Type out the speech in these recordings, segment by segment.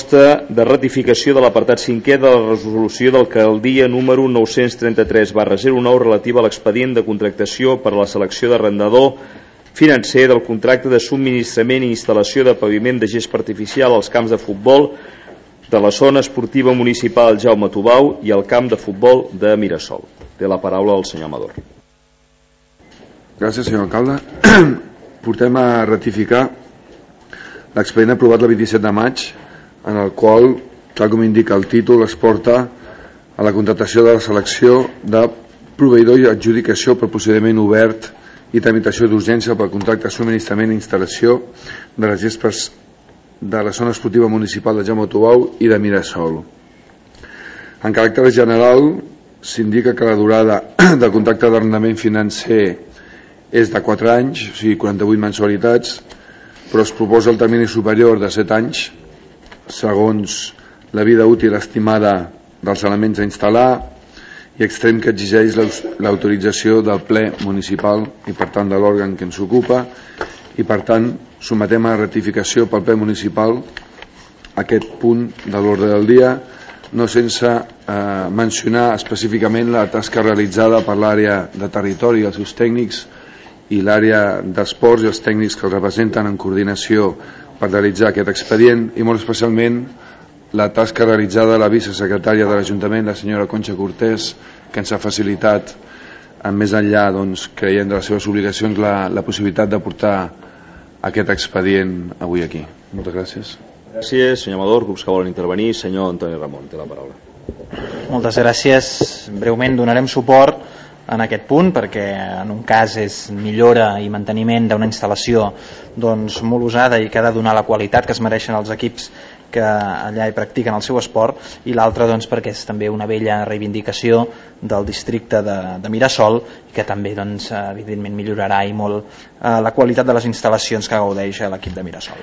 de ratificació de l'apartat 5è de la resolució d'alcaldia número 933/09 relativa a l'expedient de contractació per a la selecció d'arrendador financer del contracte de subministrament i instal·lació de paviment de gespa artificial als camps de futbol de la zona esportiva municipal Jaume Tubau i al camp de futbol de Mirasol. Té la paraula el senyor Amador. Gràcies, senyor alcalde. Portem a ratificar l'expedient aprovat el 27 de maig, en el qual, tal com indica el títol, es porta a la contractació de la selecció de proveïdor i adjudicació per procediment obert i tramitació d'urgència pel contracte de subministrament i instal·lació de les gespes de la zona esportiva municipal de Jaume Tubau i de Mirasol. En caràcter general, s'indica que la durada del contracte d'arrendament financer és de 4 anys, o sigui 48 mensualitats, però es proposa el termini superior de 7 anys segons la vida útil estimada dels elements a instal·lar i extrem que exigeix l'autorització del ple municipal i per tant de l'òrgan que ens ocupa, i per tant sometem a ratificació pel ple municipal aquest punt de l'ordre del dia, no sense mencionar específicament la tasca realitzada per l'àrea de territori i els seus tècnics i l'àrea d'esports i els tècnics que els representen en coordinació per realitzar aquest expedient, i molt especialment la tasca realitzada de la vicesecretària de l'Ajuntament, la senyora Concha Cortés, que ens ha facilitat, més enllà, creient de les seves obligacions, la possibilitat de portar aquest expedient avui aquí. Moltes gràcies. Gràcies, senyor Amador. Grups que volen intervenir. Senyor Antoni Ramon, té la paraula. Moltes gràcies. Breument donarem suport en aquest punt perquè en un cas és millora i manteniment d'una instal·lació molt usada i que ha de donar la qualitat que es mereixen els equips que allà hi practiquen el seu esport, i l'altre perquè és també una vella reivindicació del districte de Mirasol, que també evidentment millorarà i molt la qualitat de les instal·lacions que gaudeix l'equip de Mirasol.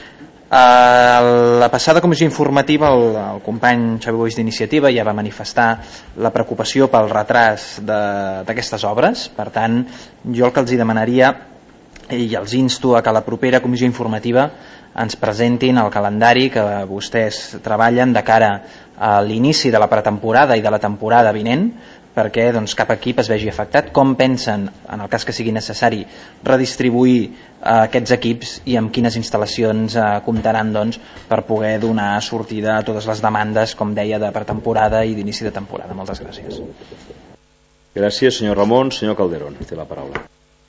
A la passada comissió informativa el company Xavi Boix d'Iniciativa ja va manifestar la preocupació pel retras d'aquestes obres. Per tant, jo el que els demanaria i els insto a que a la propera comissió informativa ens presentin el calendari que vostès treballen de cara a l'inici de la pretemporada i de la temporada vinent, perquè cap equip es vegi afectat, com pensen, en el cas que sigui necessari, redistribuir aquests equips i amb quines instal·lacions comptaran per poder donar sortida a totes les demandes, com deia, de pretemporada i d'inici de temporada. Moltes gràcies. Gràcies, senyor Ramon. Senyor Calderón, té la paraula.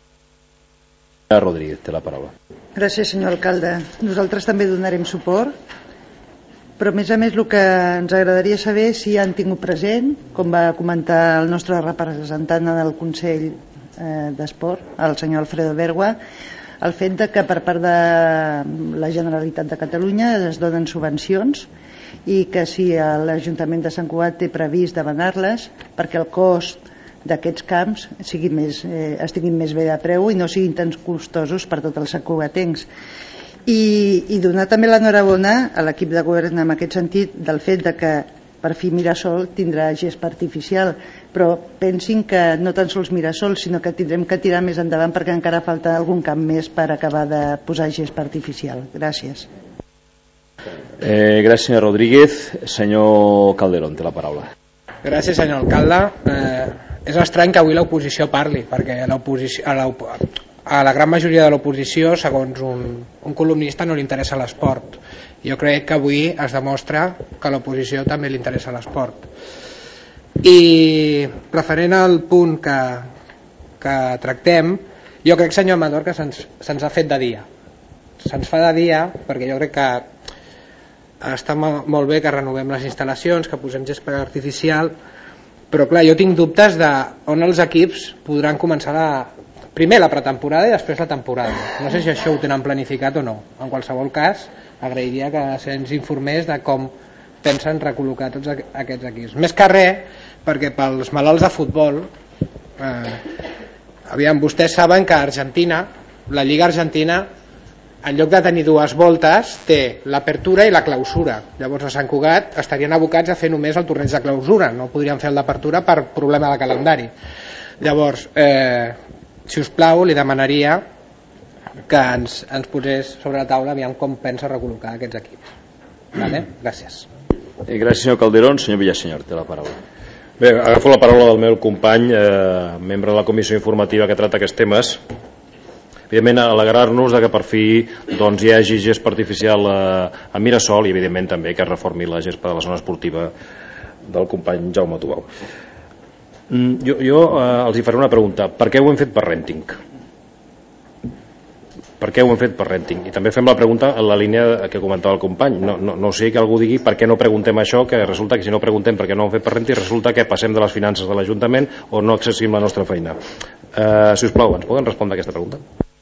Rodríguez, té la paraula. Gràcies, senyor alcalde. Nosaltres també donarem suport, però a més el que ens agradaria saber és si han tingut present, com va comentar el nostre representant del Consell d'Esport, el senyor Alfredo Bergua, el fet que per part de la Generalitat de Catalunya es donen subvencions i que si l'Ajuntament de Sant Cugat té previst demanar-les perquè el cost d'aquests camps estiguin més bé de preu i no siguin tan costosos per tots els santcugatencs. I donar també l'enhorabona a l'equip de govern en aquest sentit del fet que per fi Mirasol tindrà gespa artificial, però pensin que no tan sols Mirasol, sinó que tindrem que tirar més endavant perquè encara falta algun camp més per acabar de posar gespa artificial. Gràcies. Gràcies, senyor Rodríguez. Senyor Calderón, té la paraula. Gràcies, senyor alcalde. És estrany que avui l'oposició parli, perquè a la gran majoria de l'oposició, segons un columnista, no li interessa l'esport. Jo crec que avui es demostra que a l'oposició també li interessa l'esport. I referent al punt que tractem, jo crec, senyor Amador, que se'ns ha fet de dia. Se'ns fa de dia perquè jo crec que està molt bé que renovem les instal·lacions, que posem gespa artificial, però clar, jo tinc dubtes de on els equips podran començar primer la pretemporada i després la temporada. No sé si això ho tenen planificat o no. En qualsevol cas, agrairia que se'ns informés de com pensen recol·locar tots aquests equips. Més que res, perquè pels malalts de futbol, vostès saben que Argentina, la Lliga Argentina, en lloc de tenir dues voltes, té l'apertura i la clausura. Llavors a Sant Cugat estarien abocats a fer només el torneig de clausura, no podrien fer el d'apertura per problema de calendari. Llavors, si us plau, li demanaria que ens posés sobre la taula aviam com pensa recol·locar aquests equips. Vale? Gràcies. Gràcies, senyor Calderón. Senyor Villasenyor, té la paraula. Bé, agafo la paraula del meu company, membre de la comissió informativa que tracta aquests temes. Evidentment, alegrar-nos que per fi doncs, hi hagi gespa artificial a Mirasol i evidentment també que es reformi la gespa de la zona esportiva del company Jaume Tubau. Jo els faré una pregunta. Per què ho hem fet per Renting? Per què ho hem fet per Renting? I també fem la pregunta en la línia que comentava el company. No sé que algú digui per què no preguntem això, que resulta que si no preguntem per què no ho hem fet per Renting, resulta que passem de les finances de l'Ajuntament o no exercim la nostra feina. Si us plau, ens poden respondre aquesta pregunta?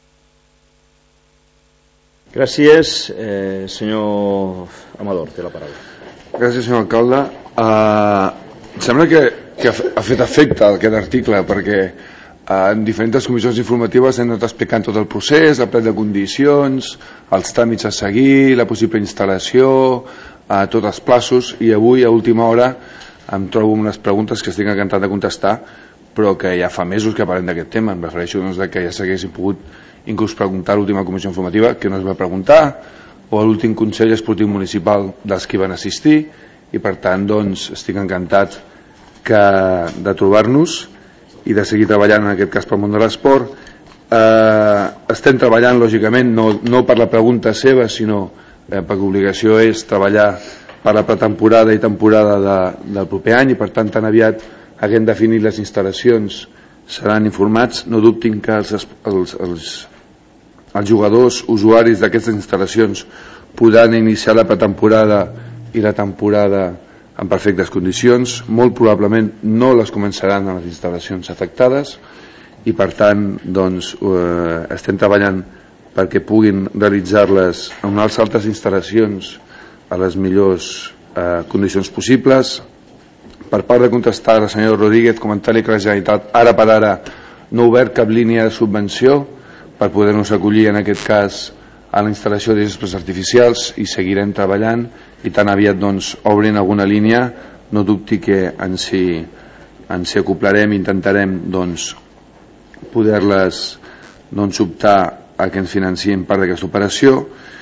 Gràcies. Senyor Amador, té la paraula. Gràcies, senyor alcalde. Em sembla que ha fet efecte aquest article, perquè en diferents comissions informatives hem anat explicant tot el procés, el plec de condicions, els tràmits a seguir, la possible instal·lació, tots els plaços, i avui a última hora em trobo unes preguntes que estic encantat de contestar, però que ja fa mesos que parlem d'aquest tema. Em refereixo que ja s'haguessin pogut inclús preguntar a l'última comissió informativa, que no es va preguntar, o a l'últim Consell Esportiu Municipal dels que van assistir, i per tant estic encantat de trobar-nos i de seguir treballant en aquest cas pel món de l'esport. Estem treballant lògicament no per la pregunta seva, sinó perquè l'obligació és treballar per la pretemporada i temporada del proper any, i per tant tan aviat haguem definit les instal·lacions seran informats. No dubtin que els jugadors usuaris d'aquestes instal·lacions podran iniciar la pretemporada i la temporada en perfectes condicions. Molt probablement no les començaran a les instal·lacions afectades, i per tant estem treballant perquè puguin realitzar-les en unes altres instal·lacions a les millors condicions possibles. Per part de contestar a la senyora Rodríguez, comentar-li que la Generalitat ara per ara no ha obert cap línia de subvenció per poder-nos acollir en aquest cas a la instal·lació de gespes artificials, i seguirem treballant, i tan aviat obrin alguna línia no dubti que ens hi acoplarem i intentarem poder-les optar a que ens financien part d'aquesta operació.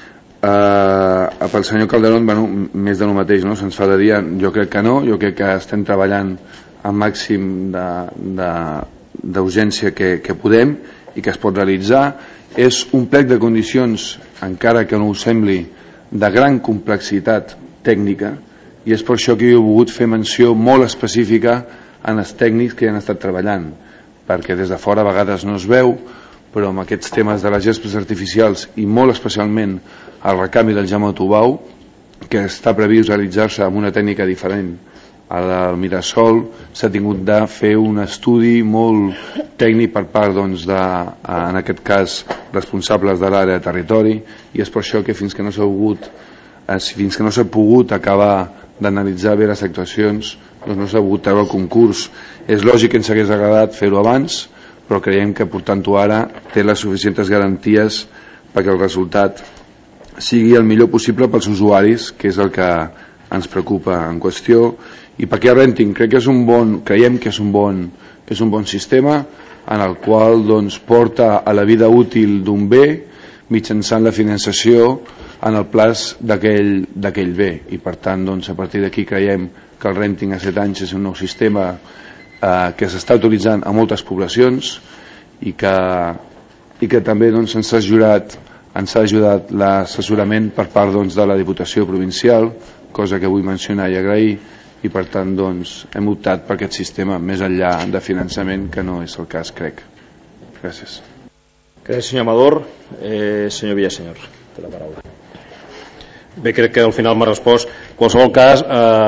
Pel senyor Calderón, més de lo mateix, no? Se'ns fa de dia. Jo crec que no, jo crec que estem treballant al màxim d'urgència que podem i que es pot realitzar. És un plec de condicions, encara que no ho sembli, de gran complexitat tècnica, i és per això que jo he volgut fer menció molt específica en els tècnics que hi han estat treballant, perquè des de fora a vegades no es veu, però amb aquests temes de les gespes artificials i molt especialment el recanvi del Jaume Tubau, que està previst realitzar-se amb una tècnica diferent al Mirasol, s'ha tingut de fer un estudi molt tècnic per part en aquest cas responsables de l'àrea de territori, i és per això que fins que no s'ha pogut acabar d'analitzar bé les actuacions, no s'ha pogut treure el concurs. És lògic que ens hagués agradat fer-ho abans, però creiem que portant-ho ara té les suficients garanties perquè el resultat sigui el millor possible pels usuaris, que és el que ens preocupa en qüestió. I per què Renting? Creiem que és un bon sistema en el qual porta a la vida útil d'un bé mitjançant la finançació en el plaç d'aquell bé, i per tant a partir d'aquí creiem que el Renting a 7 anys és un nou sistema que s'està utilitzant a moltes poblacions, i que també ens ha ajudat l'assessorament per part de la Diputació Provincial, cosa que vull mencionar i agrair, i per tant hem optat per aquest sistema més enllà de finançament, que no és el cas, crec. Gràcies. Gràcies, senyor Amador. Senyor Villasenyor, té la paraula. Bé, crec que al final m'ha respost. En qualsevol cas,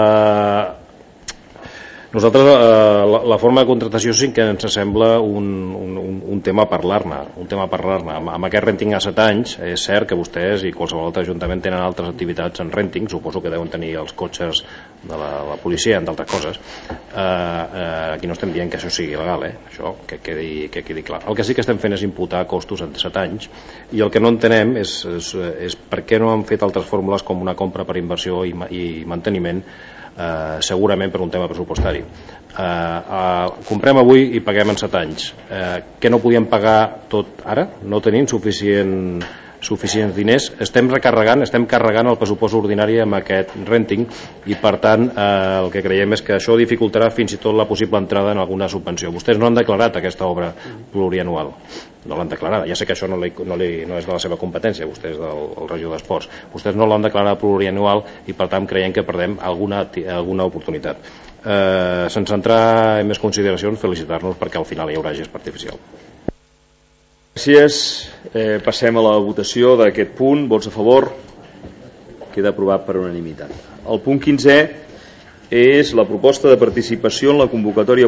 nosaltres la forma de contractació sí que ens sembla un tema a parlar-ne. Amb aquest Renting a 7 anys, és cert que vostès i qualsevol altre ajuntament tenen altres activitats en Renting, suposo que deuen tenir els cotxes de la policia, entre altres coses. Aquí no estem dient que això sigui il·legal, això que quedi clar. El que sí que estem fent és imputar costos entre 7 anys, i el que no entenem és per què no han fet altres fórmules com una compra per inversió i manteniment, segurament per un tema pressupostari. Comprem avui i paguem en 7 anys. Què no podíem pagar tot ara? No tenim suficient suficients diners. Estem carregant el pressupost ordinari amb aquest renting i per tant el que creiem és que això dificultarà fins i tot la possible entrada en alguna subvenció. Vostès no han declarat aquesta obra plurianual, no l'han declarada, ja sé que això no és de la seva competència, vostès del regidor d'Esports, vostès no l'han declarat plurianual i per tant creiem que perdem alguna oportunitat. Sense entrar en més consideracions, felicitar-nos perquè al final hi haurà gest artificial. Gràcies. Passem a la votació d'aquest punt. Vots a favor? Queda aprovat per unanimitat. El punt 15è és la proposta de participació en la convocatòria